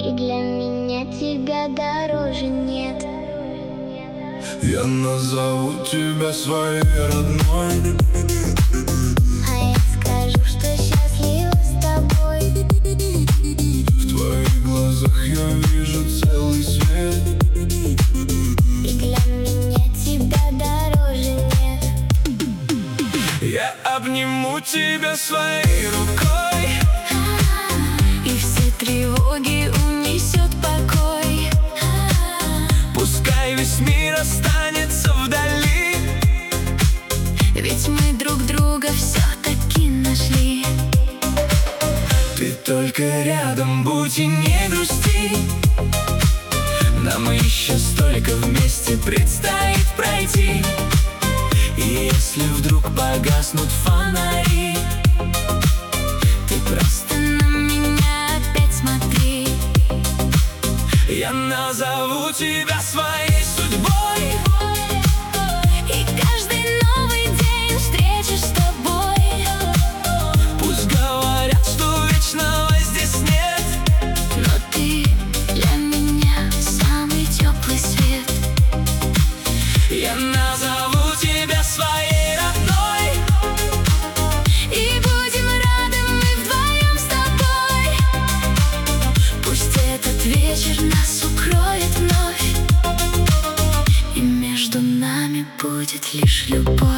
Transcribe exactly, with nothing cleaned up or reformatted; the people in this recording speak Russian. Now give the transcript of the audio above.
И для меня тебя дороже нет. Я назову тебя своей родной, а я скажу, что счастлива с тобой. В твоих глазах я вижу целый свет. И для меня тебя дороже нет. Я обниму тебя своей рукой, и все тревоги унесет покой. пускай весь мир останется вдали, Ведь мы друг друга все-таки нашли. ты только рядом будь и не грусти. Нам еще столько вместе предстоит пройти. И если вдруг погаснут фонари, Ты просто на меня опять смотри. я назову тебя своей судьбой. И каждый новый день встречи с тобой. Пусть говорят, что вечного здесь нет, Но ты для меня самый теплый свет. я назову тебя своей родной. И будем рады мы вдвоем с тобой. Пусть этот вечер нас укроет вновь, и между нами будет лишь любовь.